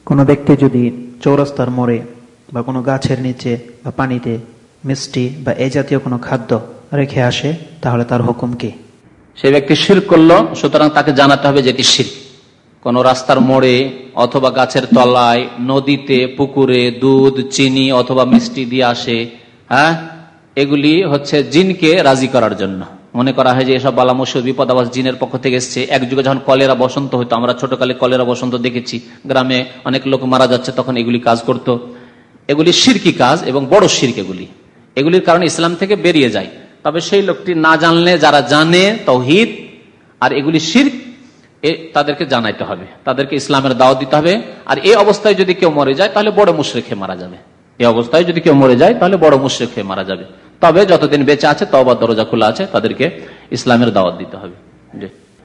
কোনো ব্যক্তি যদি চৌরাস্তার মোড়ে বা কোনো গাছের নিচে বা পানিতে মিষ্টি বা এই জাতীয় কোনো খাদ্য রেখে আসে, তাহলে তার হুকুম কি? সেই ব্যক্তি শিরক করলো, সুতরাং তাকে জানাতে হবে যেটি শিরক। কোন রাস্তার মোড়ে অথবা গাছের তলায়, নদীতে, পুকুরে দুধ, চিনি অথবা মিষ্টি দিয়ে আসে, হ্যাঁ, এগুলি হচ্ছে জিনকে রাজি করার জন্য। মনে করা হয় যে এসব বালা মুসিবত বিপদাবাস জিনের পক্ষ থেকে এসছে। এক যুগে যখন কলেরা বসন্ত হতো, আমরা ছোটকালে কলেরা বসন্ত দেখেছি, গ্রামে অনেক লোক মারা যাচ্ছে, তখন এগুলি কাজ করত। এগুলি শিরকি কাজ এবং বড় শিরক। এগুলির কারণে ইসলাম থেকে বেরিয়ে যায়। তবে সেই লোকটি না জানলে, যারা জানে তাওহীদ আর এগুলি শিরক, তাদেরকে জানাইতে হবে, তাদেরকে ইসলামের দাওয়াত দিতে হবে। আর এই অবস্থায় যদি কেউ মরে যায় তাহলে বড় মুশরিক হয়ে মারা যাবে। এই অবস্থায় যদি কেউ মরে যায় তাহলে বড় মুশরিক হয়ে মারা যাবে। তবে যতদিন বেঁচে আছে, তওবার দরজা খোলা আছে, তাদেরকে ইসলামের দাওয়াত দিতে হবে।